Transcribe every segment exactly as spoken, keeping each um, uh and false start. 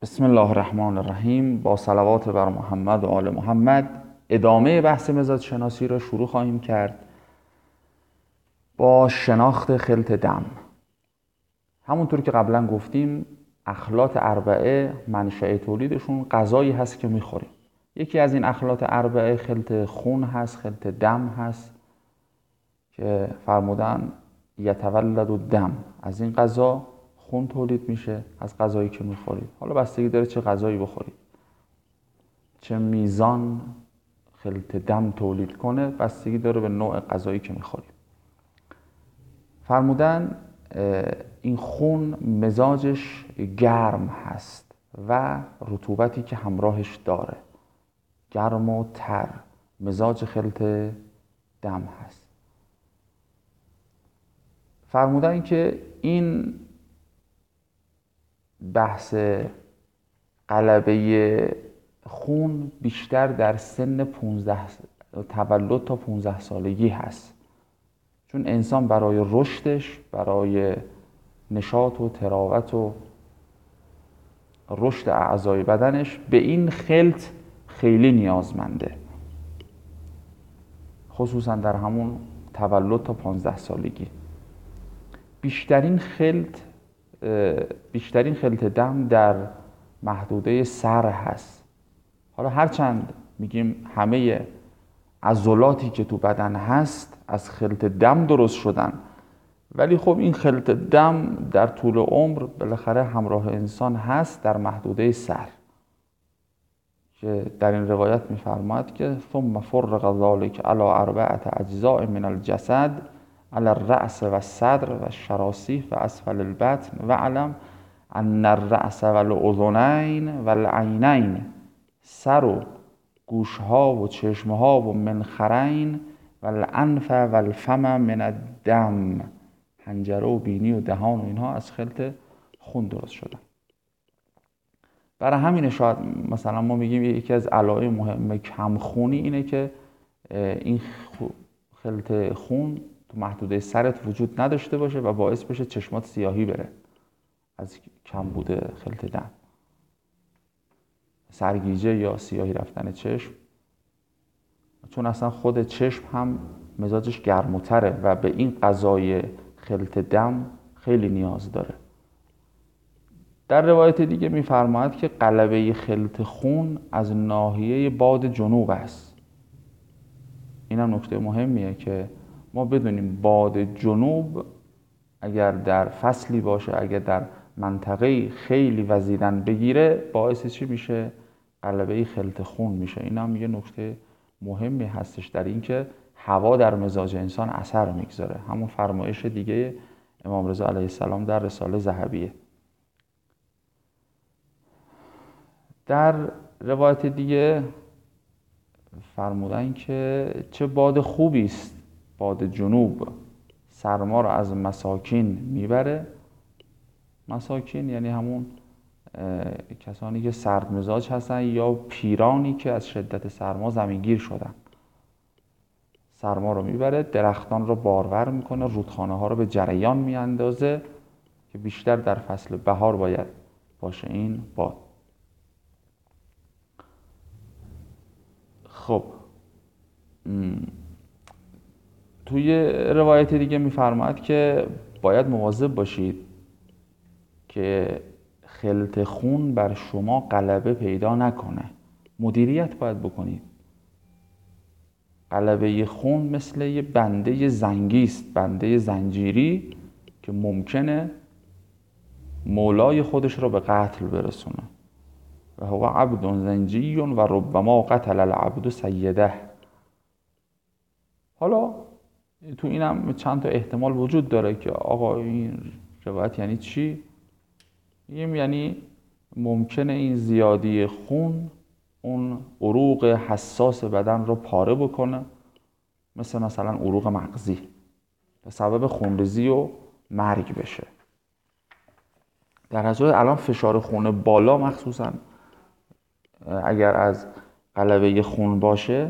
بسم الله الرحمن الرحیم. با صلوات بر محمد و آل محمد ادامه بحث مزاج شناسی را شروع خواهیم کرد با شناخت خلط دم. همونطور که قبلا گفتیم اخلاط اربعه منشأ تولیدشون غذایی هست که میخوریم. یکی از این اخلاط اربعه خلط خون هست، خلط دم هست که فرمودن یتولد الدم، از این غذا خون تولید میشه از غذایی که میخورید. حالا بستگی داره چه غذایی بخورید، چه میزان خلط دم تولید کنه، بستگی داره به نوع غذایی که میخورید. فرمودن این خون مزاجش گرم هست و رطوبتی که همراهش داره گرم و تر، مزاج خلط دم هست. فرمودن که این بحث غلبه خون بیشتر در سن پانزده تولد تا پانزده سالگی هست، چون انسان برای رشدش، برای نشاط و تراوت و رشد اعضای بدنش به این خلط خیلی نیازمنده، خصوصا در همون تولد تا پانزده سالگی. بیشترین خلط بیشترین خلط دم در محدوده سر هست. حالا هرچند میگیم همه عضلاتی که تو بدن هست از خلط دم درست شدن، ولی خب این خلط دم در طول عمر بالاخره همراه انسان هست در محدوده سر، که در این روایت میفرماید که ثم فرق ذلك علی اربعة اجزاء من الجسد علی الرأس و الصدر و الشراسیف و اسفل البطن و علم ان الرأس و الاذنین و العینین، سر و گوشها و چشمها و منخرین و الانف و الفم من الدم، حنجره و بینی و دهان و اینها از خلط خون درست شدن. برای همین شاید مثلا ما میگیم یکی از علائم مهم کمخونی اینه که این خلط خون تو محدوده سرت وجود نداشته باشه و باعث بشه چشمات سیاهی بره از کم بوده خلط دم، سرگیجه یا سیاهی رفتن چشم، چون اصلا خود چشم هم مزاجش گرم‌تره و به این غذای خلط دم خیلی نیاز داره. در روایت دیگه میفرماید که غلبه خلط خون از ناحیه باد جنوب است. این هم نکته مهمیه که ما بدونیم باد جنوب اگر در فصلی باشه، اگر در منطقه خیلی وزیدن بگیره، باعث چی میشه؟ غلبه خلط خون میشه. این هم یه نکته مهمی هستش در این که هوا در مزاج انسان اثر میگذاره. همون فرمایش دیگه امام رضا علیه السلام در رساله ذهبیه. در روایت دیگه فرمودن که چه باد خوبی است باد جنوب، سرما رو از مساکین میبره. مساکین یعنی همون کسانی که سرد مزاج هستن یا پیرانی که از شدت سرما زمینگیر شدن. سرما رو میبره، درختان رو بارور میکنه، رودخانه ها رو به جریان میاندازه که بیشتر در فصل بهار باید باشه این باد. خب توی روایت دیگه میفرماید که باید مواظب باشید که خلط خون بر شما غلبه پیدا نکنه، مدیریت باید بکنید. غلبه خون مثل یه بنده زنگی است، بنده زنجیری که ممکنه مولای خودش رو به قتل برسونه. و هو عبد زنجی و ربما قتل العبد سیده. حالا تو این هم چند تا احتمال وجود داره که آقا این روایت یعنی چی؟ یعنی ممکنه این زیادی خون اون عروق حساس بدن رو پاره بکنه، مثل مثلا عروق مغزی، به سبب خونریزی و مرگ بشه. در حضور الان فشار خون بالا، مخصوصا اگر از غلبه خون باشه،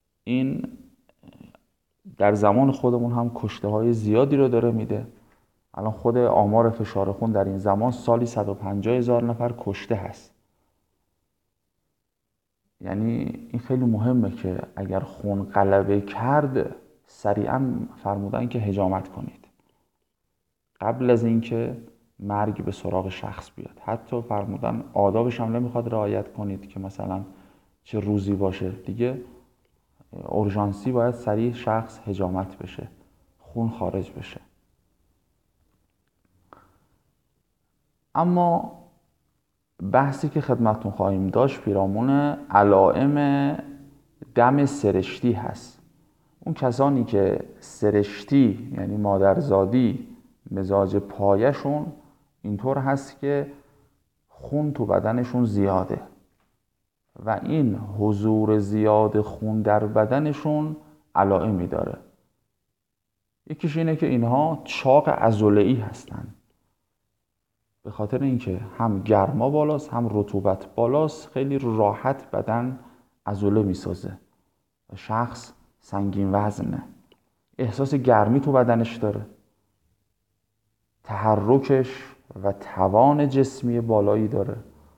این در زمان خودمون هم کشته های زیادی رو داره میده الان خود آمار فشار خون در این زمان سالی صد و پنجاه هزار نفر کشته هست. یعنی این خیلی مهمه که اگر خون غلبه کرد سریعا فرمودن که حجامت کنید قبل از اینکه مرگ به سراغ شخص بیاد. حتی فرمودن آدابش هم نمیخواد رعایت کنید که مثلا چه روزی باشه دیگه، اورژانسی باید سریع شخص حجامت بشه، خون خارج بشه. اما بحثی که خدمتتون خواهیم داشت پیرامون علائم دم سرشتی هست. اون کسانی که سرشتی یعنی مادرزادی مزاج پایشون اینطور هست که خون تو بدنشون زیاده و این حضور زیاد خون در بدنشون علائمی داره. یکیش اینه که اینها چاق عضله‌ای هستن، به خاطر اینکه هم گرما بالاست هم رطوبت بالاست خیلی راحت بدن عضله میسازه و شخص سنگین وزنه، احساس گرمی تو بدنش داره، تحرکش و توان جسمی بالایی داره.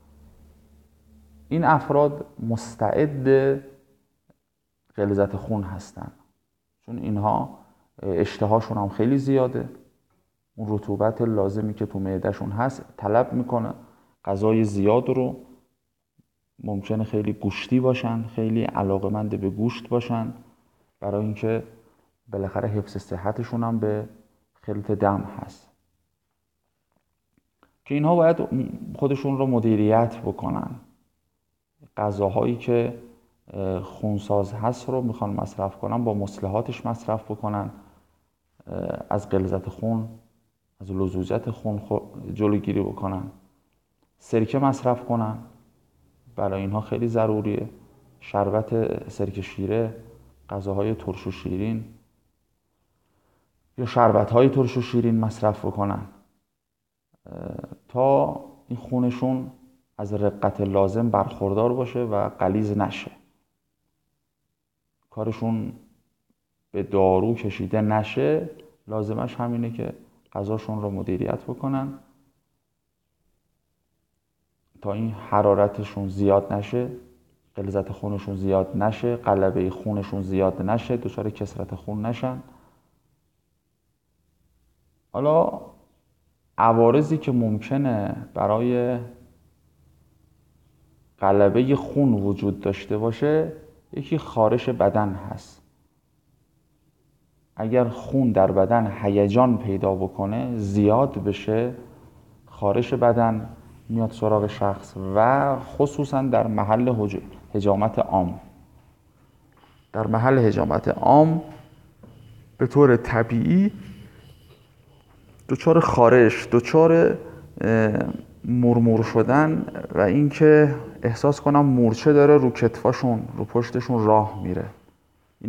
این افراد مستعد غلظت خون هستن چون اینها اشتهاشون هم خیلی زیاده، اون رطوبت لازمی که تو معدهشون هست طلب میکنه، غذای زیاد رو ممکنه خیلی گوشتی باشن، خیلی علاقه‌مند به گوشت باشن برای اینکه بالاخره حفظ صحتشون هم به خلط دم هست که اینها باید خودشون رو مدیریت بکنن. غذاهایی که خونساز هست رو میخوان مصرف کنن با مصلحاتش مصرف بکنن، از غلظت خون از لزوجت خون جلوگیری بکنن، سرکه مصرف کنن برای اینها خیلی ضروریه، شربت سرکه شیره، غذاهای ترش و شیرین یا شربت‌های ترش و شیرین مصرف بکنن تا این خونشون از رقت لازم برخوردار باشه و غلیظ نشه، کارشون به دارو کشیده نشه. لازمش همینه که غذاشون رو مدیریت بکنن تا این حرارتشون زیاد نشه، غلظت خونشون زیاد نشه، غلبه خونشون زیاد نشه، دچار کثرت خون نشن. حالا عوارضی که ممکنه برای غلبه خون وجود داشته باشه، یکی خارش بدن هست. اگر خون در بدن هیجان پیدا بکنه، زیاد بشه، خارش بدن میاد سراغ شخص و خصوصا در محل حجامت عام. در محل حجامت عام به طور طبیعی دچار خارش، دچار مرمور شدن و اینکه احساس کنم مورچه داره رو کتفاشون، رو پشتشون راه میره.